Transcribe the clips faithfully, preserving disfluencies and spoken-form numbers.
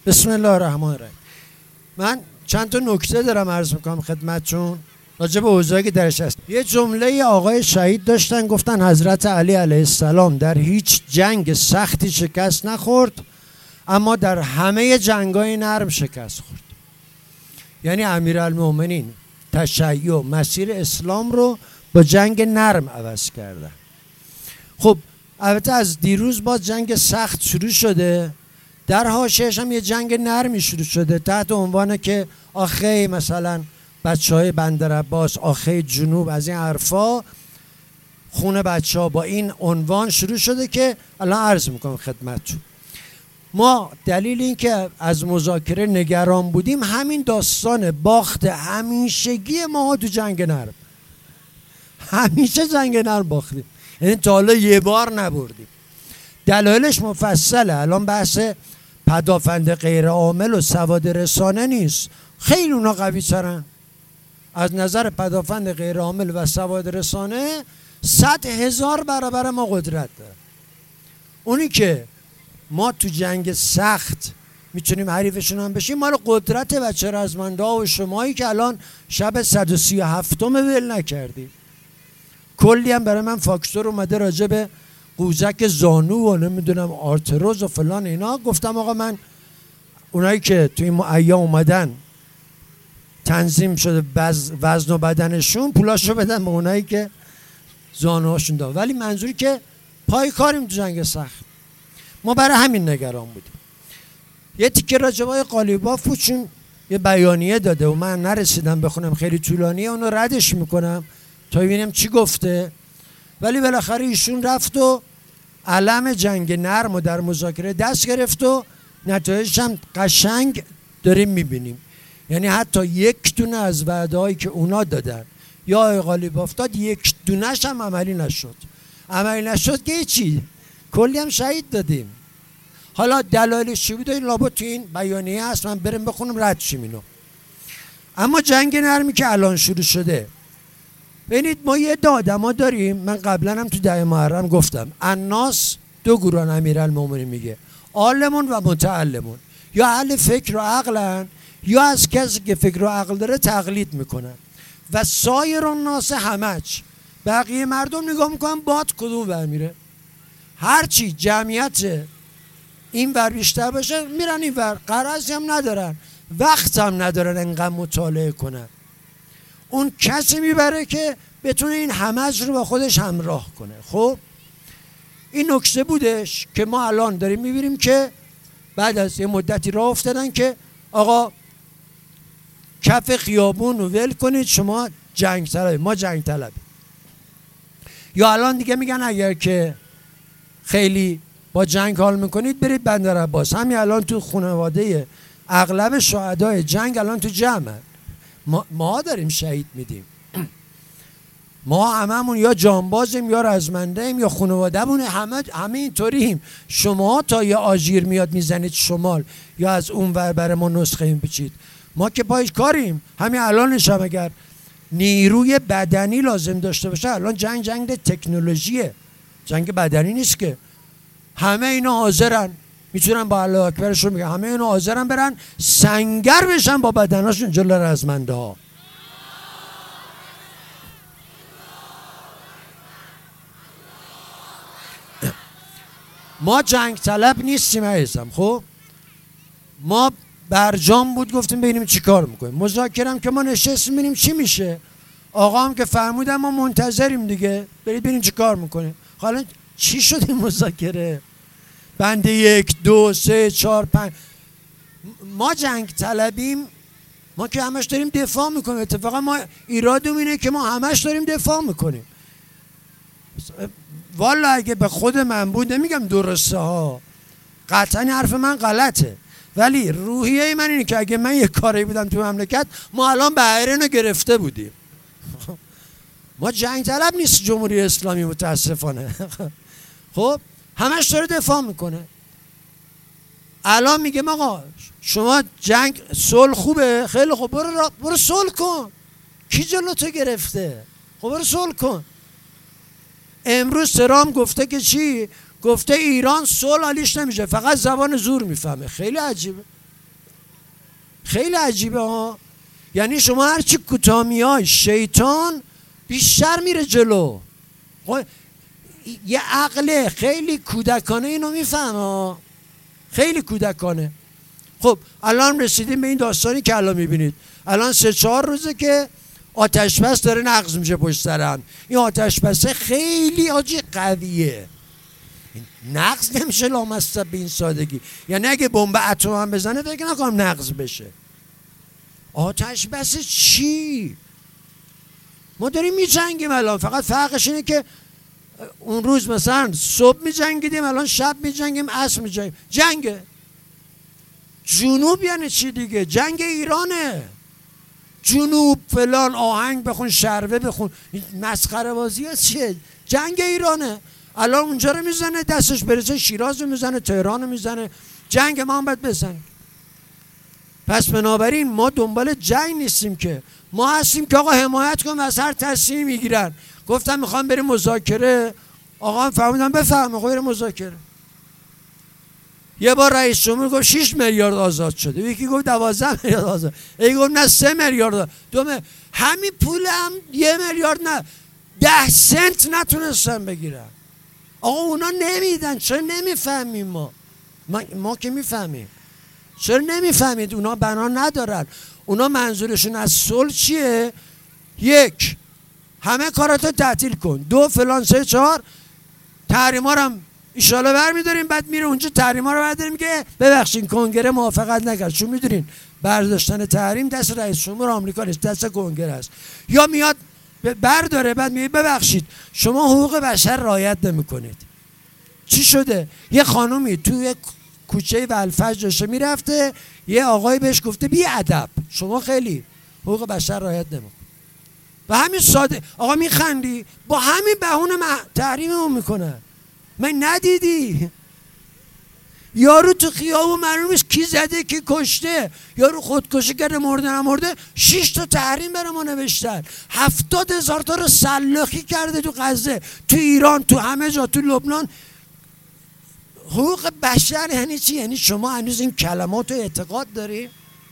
بسم الله الرحمن الرحیم. من چند تا نکته دارم عرض میکنم خدمتتون راجع به اوضاعی که درش هست. یه جمله آقای شهید داشتن، گفتن حضرت علی علیه السلام در هیچ جنگ سختی شکست نخورد، اما در همه جنگای نرم شکست خورد. یعنی امیرالمومنین تشیع مسیر اسلام رو با جنگ نرم عوض کردن. خب البته از دیروز با جنگ سخت شروع شده، در حاشیه‌اش هم یه جنگ نرمی شروع شده تحت عنوان که آخه مثلا بچه های بندر عباس، آخه جنوب، از این حرفا خونه بچه ها با این عنوان شروع شده که الان عرض میکنم خدمتتون. ما دلیل این که از مذاکره نگران بودیم همین داستان باخت همیشگی ما تو جنگ نرم. همیشه جنگ نرم باختیم، یعنی تا حالا یه بار نبردیم. دلایلش مفصله. الان بحث پدافند غیر عامل و سواد رسانه نیست، خیلی اونا قوی ترن. از نظر پدافند غیر عامل و سواد رسانه صد هزار برابر ما قدرت داره. اونی که ما تو جنگ سخت میتونیم حریفشون هم بشیم مال قدرت بچه رزمنده ها و شمایی که الان شب صد و سی و هفتم ول نکردیم. کلی هم برای من فاکتور اومده راجع به قوزک زانو و نمیدونم آرتروز و فلان اینا. گفتم آقا من اونایی که توی این ایام اومدن تنظیم شده وزن و بدنشون پولاشو بدن به اونایی که زانوهاشون داره، ولی منظوری که پای کاریم تو جنگ سخت. ما برای همین نگران بودیم. یه تیکه راجبای قالیباف بود چون یه بیانیه داده و من نرسیدم بخونم، خیلی طولانیه، اونو ردش میکنم تا ببینیم چی گفته. ولی بالاخره ایشون رفت و علم جنگ نرم و در مذاکره دست گرفت و نتایجش هم قشنگ داریم میبینیم. یعنی حتی یک دونه از وعده‌هایی که اونا دادن یا آقای قالیباف داد یک دونه‌ش هم عملی نشد. عملی نشد که چی؟ کلی هم شهید دادیم. حالا دلایلش چی بود؟ این لابد تو این بیانیه هست، من بریم بخونم رد شیم اینو. اما جنگ نرمی که الان شروع شده، ببینید ما یه عده آدما داریم، من قبلا هم تو ده محرم گفتم الناس دو گروه امیرالمومنین میگه، عالمون و متعلمون. یا اهل فکر و عقلن یا از کسی که فکر و عقل داره تقلید میکنن و سایر الناس همج، بقیه مردم نگاه میکنن باد کدوم ور میره، هرچی جمعیت این ور بیشتر باشه میرن این ور، غرضی هم ندارن، وقت هم ندارن انقدر مطالعه کنن. اون کسی میبره که بتونه این همج رو با خودش همراه کنه. خب این نکته بودش که ما الان داریم میبینیم که بعد از یه مدتی راه افتادن که آقا کف خیابون رو ول کنید، شما جنگ طلبید، ما جنگ طلبید. یا الان دیگه میگن اگر که خیلی با جنگ حال میکنید برید بندر عباس. همین الان تو خانواده اغلب شهدای جنگ الان تو جمع ما, ما داریم شهید میدیم. ما هممون یا جانبازیم یا رزمنده ایم یا خانواده‌مون همه همه اینطوریم. شما تا یه آژیر میاد میزنید شمال یا از اون ور برای ما نسخه میپیچید. ما که پای کاریم. همین الانش هم اگر نیروی بدنی لازم داشته باشه، الان جنگ جنگ تکنولوژیه، جنگ بدنی نیست که. همه اینا حاضرن، میتونن با الله اکبرشون میگن، همه اینا حاضرن برن سنگر بشن با بدناشون جلو رزمنده ها. ما جنگ طلب نیستیم عزیزم. خب ما برجام بود گفتیم ببینیم چی کار میکنیم. مذاکره هم که ما نشستیم ببینیم چی میشه. آقا هم که فرمودن ما منتظریم دیگه، برید ببینیم چی کار میکنیم. حالا چی شد این مذاکره؟ بند یک دو سه چهار پنج. ما جنگ طلبیم، ما که همش داریم دفاع میکنیم. اتفاقا ما ایرادم اینه که ما همش داریم دفاع میکنیم. والا اگه به خود من بود نمیگم درسته ها، قطعا حرف من غلطه، ولی روحیه من اینه که اگه من یه کاری بودم تو مملکت ما الان بحرین رو گرفته بودیم. ما جنگ طلب نیست جمهوری اسلامی متاسفانه. خب همش داره دفاع میکنه. الان میگه آقا شما جنگ صلح خوبه، خیلی خوب، برو برو صلح کن. کی جلو تو گرفته؟ خب برو صلح کن. امروز ترام گفته که چی؟ گفته ایران صلح حالیش نمیشه، فقط زبان زور میفهمه. خیلی عجیبه. خیلی عجیبه ها. یعنی شما هرچی کوتاه میای شیطان بیشتر میره جلو. یه عقل خیلی کودکانه اینو میفهمه، خیلی کودکانه. خب الان رسیدیم به این داستانی که الان میبینید. الان سه چهار روزه که آتش‌بس داره نقض میشه پشت سرم. این آتش‌بسه خیلی آجی قویه، نقض نمیشه لامصب به این سادگی. یعنی اگه بمب اتم هم بزنه فکر نکنم نقض بشه. آتش‌بس چی؟ ما داریم میجنگیم الان، فقط فرقش اینه که اون روز مثلا صبح میجنگیدیم، الان شب میجنگیم، عصر میجنگیم. جنگه جنوب یعنی چی دیگه؟ جنگ ایرانه. جنوب فلان آهنگ بخون، شربه بخون، مسخره بازی ها چیه؟ جنگ ایرانه. الان اونجا رو میزنه، دستش برسه شیراز رو میزنه، تهران رو میزنه. جنگ ما هم باید بزنیم. پس بنابراین ما دنبال جنگ نیستیم که، ما هستیم که آقا حمایت کن و از هر تصمیم میگیرن. گفتم میخوام بریم مذاکره، آقا هم فهمیدن بفهمه خب بریم مذاکره. یه بار رئیس جمهور گفت شش میلیارد آزاد شده، یکی گفت دوازده میلیارد آزاد، یکی گفت نه سه میلیارد. دومه همین پول هم یه میلیارد نه ده سنت نتونستن بگیرن. آقا اونا نمیدن، چرا نمیفهمیم ما؟ ما, ما که میفهمیم، چرا نمیفهمید؟ اونا بنا ندارن. اونا منظورشون از صلح چیه؟ یک، همه کاراتو تعطیل کن. دو، فلان. سه، چهار، تحریما رو هم ایشالا برمیداریم. بعد میره اونجا تحریما رو برداریم که ببخشید کنگره موافقت نکرد. چون میدونین برداشتن تحریم دست رئیس جمهور آمریکا نیست، دست کنگره است. یا میاد برداره، بعد میگه ببخشید شما حقوق بشر رعایت نمیکنید. چی شده؟ یه خانومی توی کوچه ولفج داشته میرفته، یه آقای بهش گفته بی ادب شما خیلی حقوق بشر رعایت نمیکنید. و همین ساده. آقا میخندی؟ با همین بهونه تحریممون میکنن. من ندیدی؟ یارو تو خیابون معلوم نیست کی زده کی کشته، یارو خودکشی کرده مرده نمرده، شش تا تحریم برای ما نوشتن. هفتاد هزار تا رو سلاخی کرده تو غزه، تو ایران، تو همه جا، تو لبنان. حقوق بشر یعنی چی؟ یعنی شما هنوز این کلمات رو اعتقاد داری؟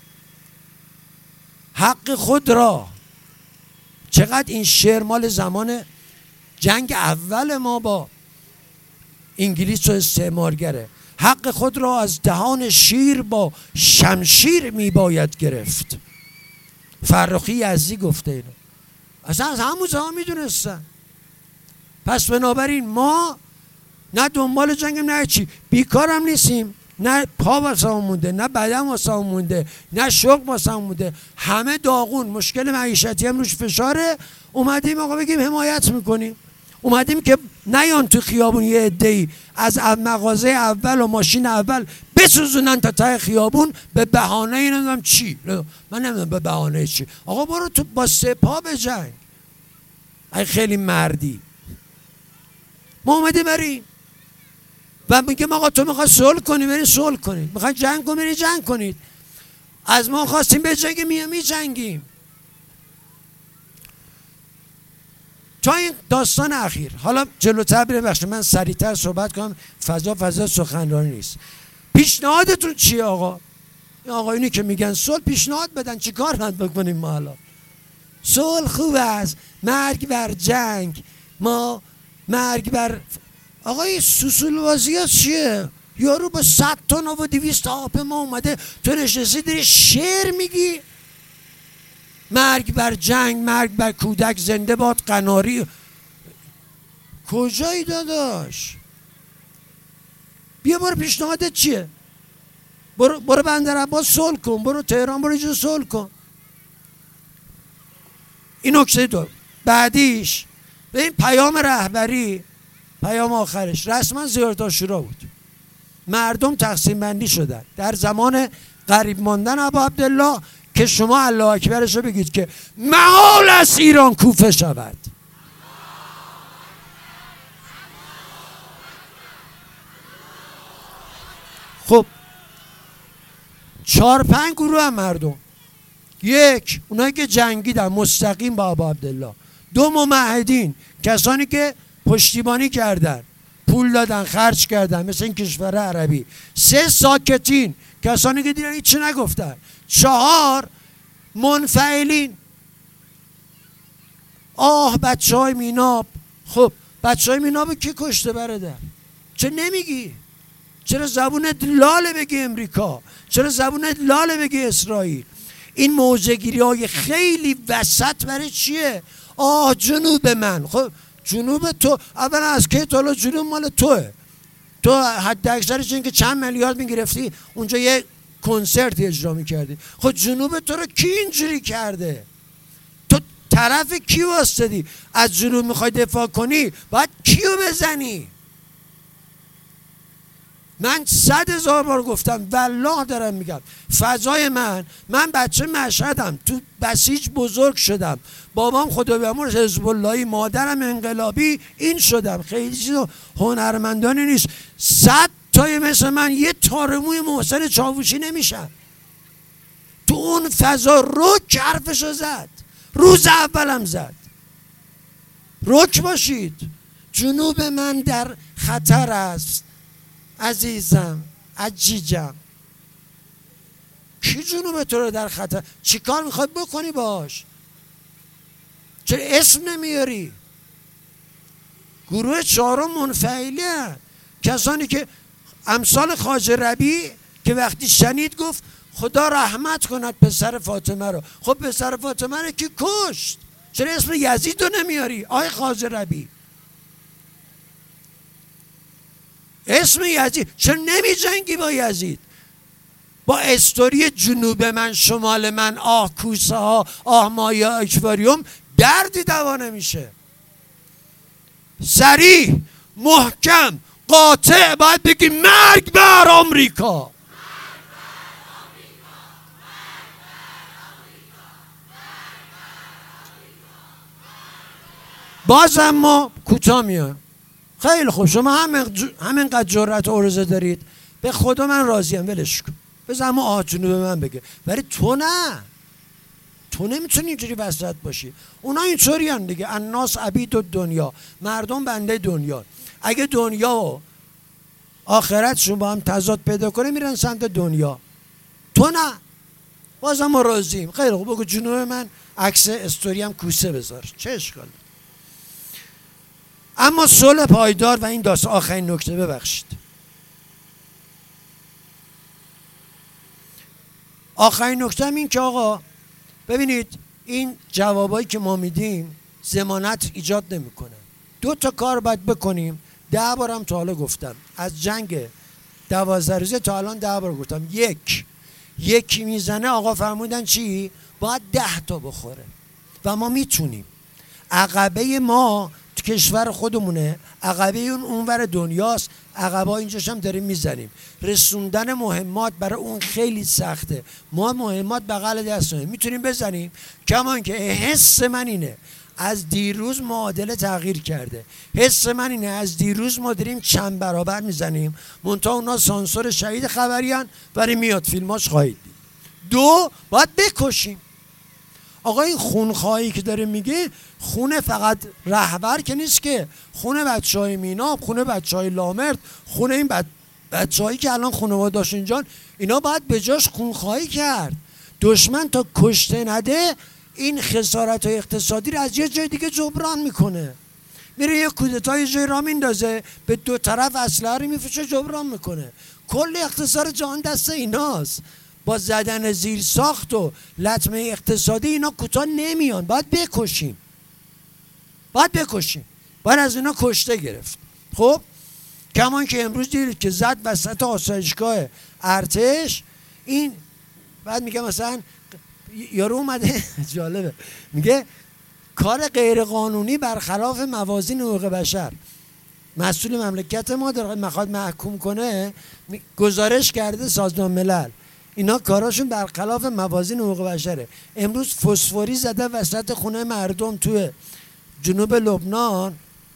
حق خود را. چقدر این شعر مال زمان جنگ اول ما با انگلیس و استعمارگره. حق خود را از دهان شیر با شمشیر می باید گرفت. فرخی یزدی گفته اینو. اصلا از همون زمان می دونستن. پس بنابراین ما نه دنبال جنگیم نه چی، بیکارم نیستیم، نه پا واسمون مونده، نه بدن واسمون مونده، نه شغل واسمون مونده، همه داغون، مشکل معیشتی هم روش فشاره. اومدیم آقا بگیم حمایت میکنیم. اومدیم که نیان تو خیابون یه عده‌ای از مغازه اول و ماشین اول بسوزونن تا ته خیابون به بهانه این نمیدونم چی، من نمیدونم به بهانه چی. آقا برو تو با سپاه بجنگ ای خیلی مردی. ما اومدیم بریم و میگم آقا تو میخوای صلح کنی برید صلح کنید، میخوای جنگ کنید برید جنگ کنید. از ما خواستیم بجنگیم میام میجنگیم. تا این داستان اخیر. حالا جلوتر بریم، بخشید من سریعتر صحبت کنم، فضا فضا سخنرانی نیست. پیشنهادتون چیه آقا؟ این آقایونی که میگن صلح پیشنهاد بدن، چی کار باید بکنیم ما حالا؟ صلح خوب است، مرگ بر جنگ، ما مرگ بر آقای سوسول بازی ها چیه؟ یارو با صد تا و دویست هواپیما اومده، تو نشستی داری شعر میگی؟ مرگ بر جنگ، مرگ بر کودک، زنده باد قناری. کجایی داداش؟ بیا برو پیشنهادت چیه؟ برو برو بندر عباس صلح کن، برو تهران، برو اینجا صلح کن. این نکته دو. بعدیش به این پیام رهبری، پیام آخرش رسما زیارت عاشورا بود. مردم تقسیم بندی شدن در زمان غریب ماندن ابا عبدالله که شما الله اکبرش رو بگید که محال است ایران کوفه شود. خب چهار پنج گروه هم مردم. یک، اونایی که جنگیدن مستقیم با ابا عبدالله. دو، ممهدین، کسانی که پشتیبانی کردن، پول دادن، خرج کردن، مثل این کشور عربی. سه، ساکتین، کسانی که دیدن هیچی نگفتن. چهار، منفعلین. آه بچه های میناب. خب بچه های میناب کی کشته برادر؟ چه نمیگی؟ چرا زبونت لاله بگی امریکا؟ چرا زبونت لاله بگی اسرائیل؟ این موضع‌گیری های خیلی وسط برای چیه؟ آه جنوب من. خب جنوب تو اولا از که تا جنوب مال توه. تو حد اکثرش این که چند میلیارد میگرفتی اونجا یه کنسرتی اجرا میکردی. خب جنوب تو رو کی اینجوری کرده؟ تو طرف کی واسطدی؟ از جنوب میخوای دفاع کنی باید کیو بزنی؟ من صد هزار بار گفتم والله دارم میگم فضای من من بچه مشهدم، تو بسیج بزرگ شدم، بابام خدا بیامرز حزب اللهی، مادرم انقلابی، این شدم. خیلی چیز هنرمندانه نیست. صد تای مثل من یه تارموی محسن چاووشی نمیشن. تو اون فضا رک حرفشو زد، روز اولم زد. رک باشید، جنوب من در خطر است عزیزم، عجیجم. کی جنوب تو رو در خطر؟ چی کار میخوای بکنی باش؟ چرا اسم نمیاری؟ گروه چهارم منفعلی هست. کسانی که امثال خواجه ربیع که وقتی شنید گفت خدا رحمت کند پسر فاطمه رو. خب پسر فاطمه رو کی کشت؟ چرا اسم یزید رو نمیاری؟ آی خواجه ربیع اسم یزید چرا نمی جنگی با یزید؟ با استوری جنوب من شمال من، آه کوسه ها، آه مایه اکواریوم دردی دوا نمیشه. سریع محکم قاطع باید بگی مرگ بر آمریکا. باز اما کوتاه میام. خیلی خوب، شما همین همینقدر جرأت و عرضه دارید، به خدا من راضیم، ولش کن. بذار اما آه جنوب من بگه. ولی تو نه، تو نمیتونی اینجوری وسط باشی. اونا اینطوری هن دیگه، الناس عبید و دنیا، مردم بنده دنیا. اگه دنیا و آخرتشون با هم تضاد پیدا کنه میرن سمت دنیا. تو نه، باز اما راضیم. خیلی خوب، بگو جنوب من عکس استوری هم کوسه بذار، چه اشکاله. اما صلح پایدار و این داستان. آخرین نکته، ببخشید، آخرین نکته هم این که آقا ببینید این جوابایی که ما میدیم ضمانت ایجاد نمیکنه. دو تا کار باید بکنیم. ده بارم تا حالا گفتم، از جنگ دوازده روزه تا الان ده بار گفتم. یک یکی میزنه آقا فرمودن چی؟ باید ده تا بخوره و ما میتونیم. عقبه ما تو کشور خودمونه، عقبه اون اونور دنیاست، عقبه اینجاش هم داریم میزنیم. رسوندن مهمات برای اون خیلی سخته. ما مهمات بغل دستمونه میتونیم بزنیم. کمان که حس من اینه از دیروز معادله تغییر کرده. حس من اینه از دیروز ما داریم چند برابر میزنیم. منتها اونا سانسور شهید خبریان ولی میاد فیلماش خواهید دید. دو، باید بکشیم. آقا این خونخواهی که داره میگه، خونه فقط رهبر که نیست که، خونه بچه های میناب، خونه بچه های لامرد، خونه این بچه هایی که الان خانواده‌اش اینجان، اینا باید به جاش خونخواهی کرد. دشمن تا کشته نده این خسارت های اقتصادی رو از یه جای دیگه جبران میکنه. میره یه کودتای جای را میندازه، به دو طرف اسلحه رو میفروشه، جبران میکنه. کل اقتصاد جهان دست ایناست. با زدن زیر ساخت و لطمه اقتصادی اینا کوتاه نمیان. باید بکشیم، باید بکشیم، باید از اینا کشته گرفت. خب کمان که امروز دیدید که زد وسط آسایشگاه ارتش. این بعد میگه مثلا یارو اومده جالبه، میگه کار غیر قانونی برخلاف موازین حقوق بشر. مسئول مملکت ما داره میخواد محکوم کنه، گزارش کرده سازمان ملل اینا کاراشون برخلاف موازین حقوق بشره. امروز فسفوری زده وسط خونه مردم توی جنوب لبنان،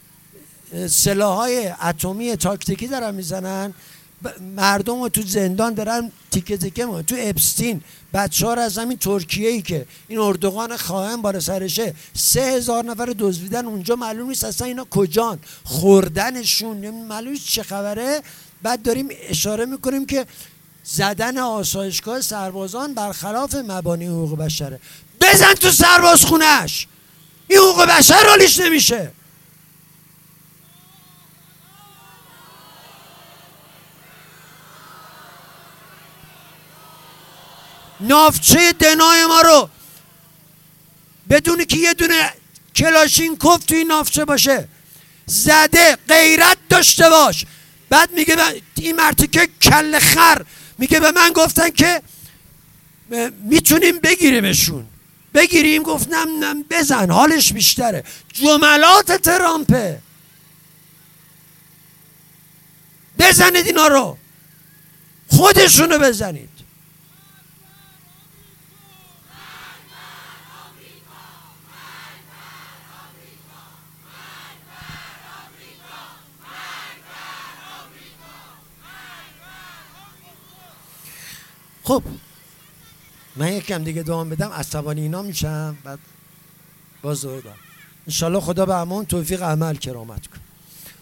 سلاح‌های اتمی تاکتیکی دارن میزنن، مردم رو تو زندان دارن تیکه تیکه میکنن. تو اپستین بچه ها رو از همین ترکیه ای که این اردوغان خائن بار سرشه سه هزار نفر دزدیدن اونجا، معلوم نیست اصلا اینا کجان، خوردنشون معلوم نیست چه خبره. بعد داریم اشاره میکنیم که زدن آسایشگاه سربازان برخلاف مبانی حقوق بشره. بزن تو سرباز خونش، این حقوق بشر حالیش نمیشه. نافچه دنای ما رو بدونی که یه دونه کلاشینکوف توی نافچه باشه زده، غیرت داشته باش. بعد میگه این مرتیکه کل خر میگه به من گفتن که میتونیم بگیریمشون. بگیریم؟ گفتم نه بزن، حالش بیشتره. جملات ترامپه. بزنید اینا رو، خودشونو بزنید. خب من یکم دیگه دوام بدم عصبانی اینا میشم، بعد باز دوره دارم. انشالله خدا به امان توفیق عمل کرامت کن.